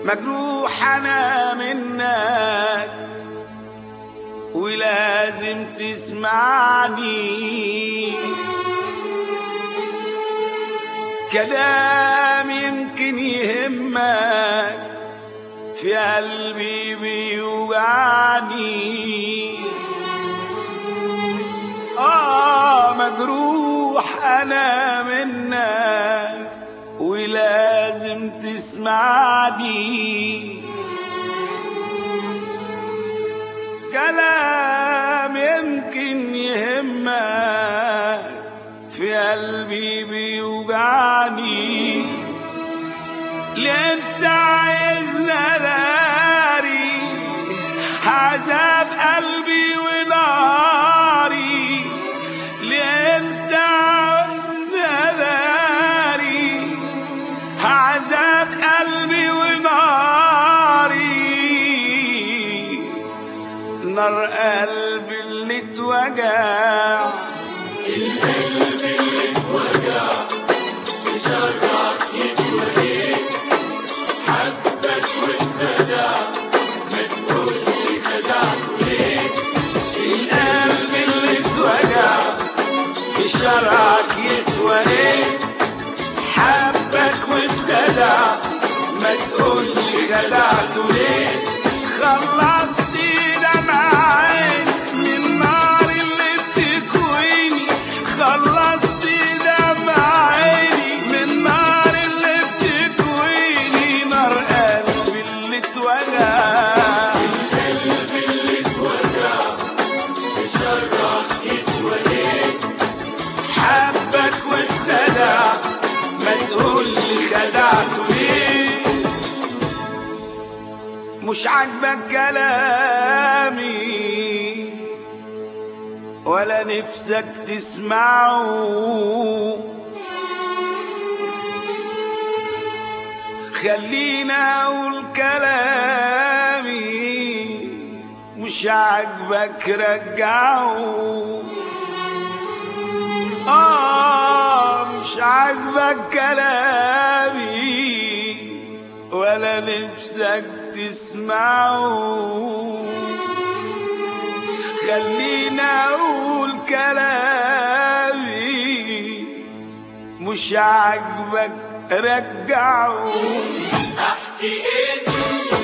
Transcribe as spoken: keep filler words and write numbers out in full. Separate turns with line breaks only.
مجروح انا منك ولازم تسمعني. كلام يمكن يهمك في قلبي بيوجعني. آه مجروح أنا منك ولازم تسمعني. كلام يمكن يهمك في قلبي بيوجعني. ليه انت عايزنا داري عذاب قلبي وناري؟ ليه انت عايزنا داري عذاب قلبي وناري؟ نار قلبي اللي اتوجع،
القلب اللي اتوجع بشرك يسوى ايه؟ حبك واتخدع ما تقولي خدعته ليه؟
القلب اللي اتوجع بشرك يسوى ايه؟ حبك واتخدع ما تقولي خدعته ليه؟ خلصت دمع عيني من النار اللي بتكويني. خلصت دمع عيني من النار اللي بتكويني. نار قلبي اللي اتوجع،
القلب اللي اتوجع بشرك يسوى ايه؟
حبك واتخدع ما تقولي خدعته ليه؟ مش عاجبك كلامي ولا نفسك تسمعه. خلينا اقول كلامي، مش عاجبك رجعه. آه مش عاجبك كلامي ولا نفسك تسمعه. خلينا اقول كلامي، مش عاجبك رجعه.
احكي ايه